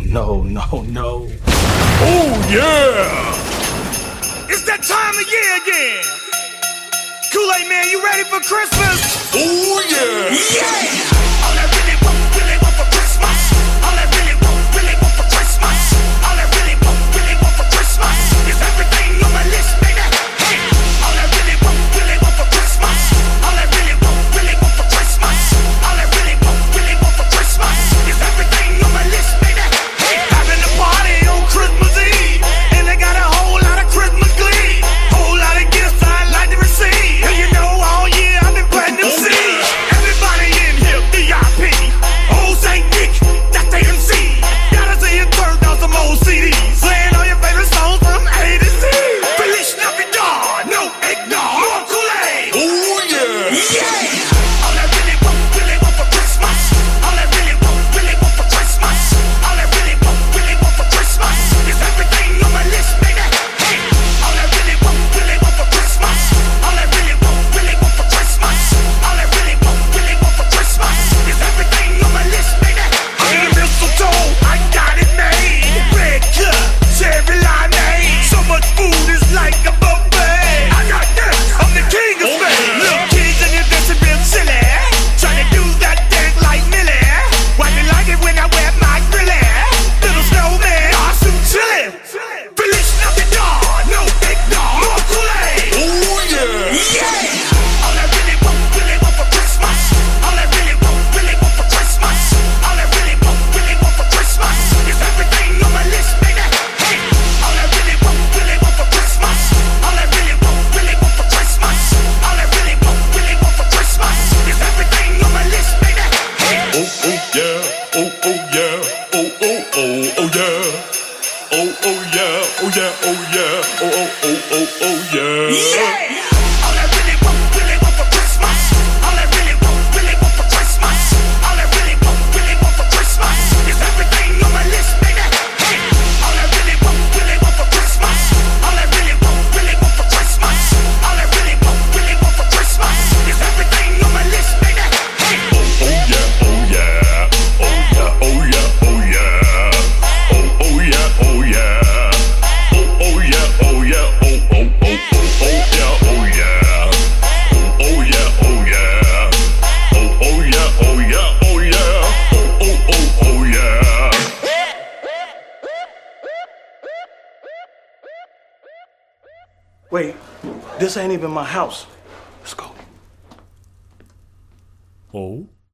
No, no, no. Oh, yeah! It's that time of year again. Kool-Aid Man, you ready for Christmas? Oh, yeah! Yeah! All I really want for Christmas. All I really want for Christmas. All I really want for Christmas is everything on my list, baby. Hey! All I really want for Christmas. All I really want for Christmas. All I really want for Christmas is everything on my list, baby. Hey! Having a party on Christmas Eve, and I got a whole lot of Christmas glee. Whole lot of gifts I'd like to receive. And you know all year I've been planting them seeds. Everybody in here, VIP. Old St. Nick, that's the MC. Gotta see you turned on some old CDs. Playing all your favorite songs from A to Z. Feliz Navidad, no eggnog, more Kool-Aid. Oh yeah! Yeah! All I really want for Christmas. All I really want for Christmas. All I really want for Christmas is everything on my list, baby. Hey! All I really want for Christmas. All I really want for Christmas. All I really want for Christmas is everything on my list, baby. Under the mistletoe, I got it made. Red cup, cherry limeade. So much food is like a buffet. I got this, I'm the king of Spain. Little kids and you're dancing real silly. Trying to do that dance like Millie. Why you like it when I wear my grilly? Little snowman, awesome chili. Feliz Navidad, no eggnog, more Kool-Aid. Oh yeah! Yeah! All I really want for Christmas. All I really want for Christmas. All I really want for Christmas is everything on my list, baby. Hey! All I really want for Christmas. All I really want for Christmas. All I really want for Christmas is everything on my list, baby. Hey! Oh, oh, yeah. Oh, oh, yeah. Oh, oh, oh, oh, yeah. Oh, oh, yeah. Oh, yeah. Oh, yeah. Oh, oh, oh, oh, oh, yeah. Yeah! All I really want for Christmas. All I really want for Christmas. All I really want for Christmas is everything on my list, baby. Hey! All I really want for Christmas. All I really want for Christmas. All I really want for Christmas is everything on my list, baby. Hey! Oh, yeah. Oh, yeah. Oh, yeah. Oh, yeah. Oh, yeah. Oh, oh, yeah. Oh, yeah. Oh, oh, yeah. Oh, yeah. Oh, oh, oh, oh, oh, yeah. Oh, yeah. Oh, yeah. Oh, yeah. Oh, oh, yeah. Oh, yeah. Oh, yeah. Oh, oh, oh, oh, yeah. Wait, this ain't even my house. Let's go. Oh.